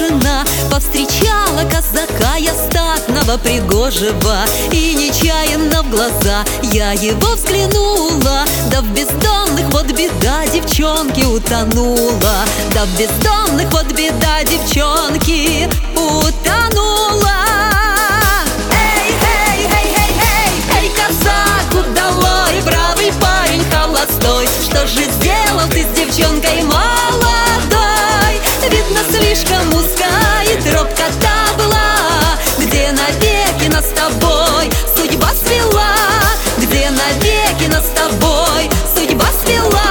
жена повстречала казака я статного пригожего, и нечаянно в глаза я его взглянула. Да в бездонных вот беда девчонки утонула, да в бездонных вот беда девчонки утонула. Эй, эй, эй, эй, эй, эй, казак удалой, бравый парень холостой, что же сделал ты с девчонкой молодой? Видно, слишком узкая тропка та была, где навеки нас с тобой судьба свела, где навеки нас с тобой судьба свела.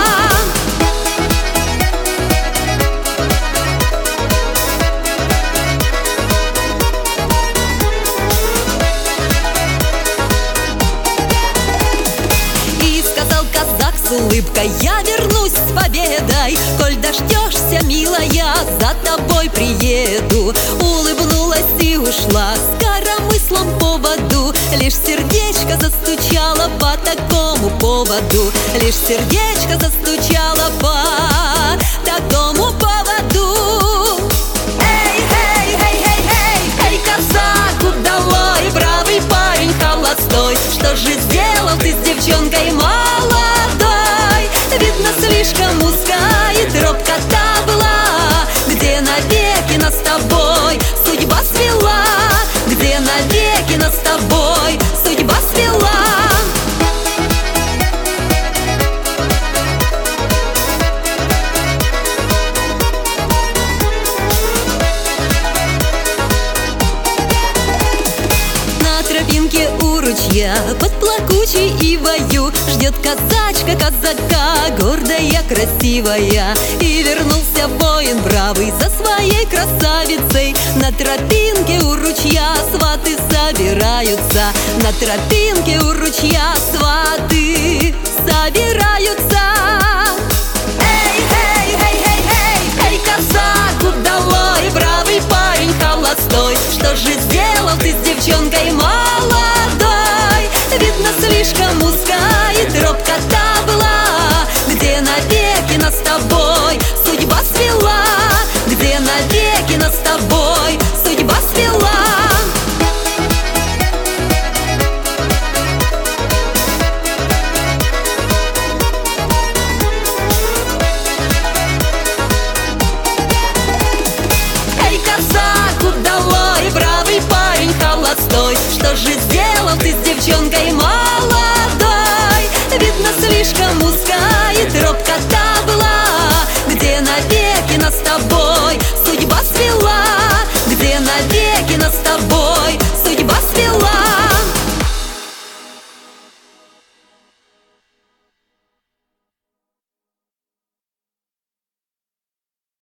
И сказал казак с улыбкой: я вернусь с победой, коль дождешься, милая, за тобой приеду. Улыбнулась и ушла с коромыслом по воду, лишь сердечко застучало по такому поводу, лишь сердечко застучало по такому поводу. Эй, эй, эй, эй, эй, эй, казак удалой, бравый парень холостой, что же сделал ты с девчонкой молодой? Видно, слишком узкая тропка та была, где навеки нас с тобой судьба свела, где навеки нас с тобой судьба свела. На тропинке у ручья под плакучей ивою ждет казачка казака, гордая, красивая. И вернулся воин бравый за своей красавицей. На тропинке у ручья сваты собираются, на тропинке у ручья сваты собираются. Эй, эй, эй, эй, эй, эй, казак удалой, бравый парень холостой, что же сделал ты с девчонкой молодой? Видно, слишком узкая тропка та была, где навеки нас с тобой судьба свела, где навеки нас с тобой судьба свела. Эй, казак удалой, бравый парень холостой, что же сделал ты с девчонкой молодой?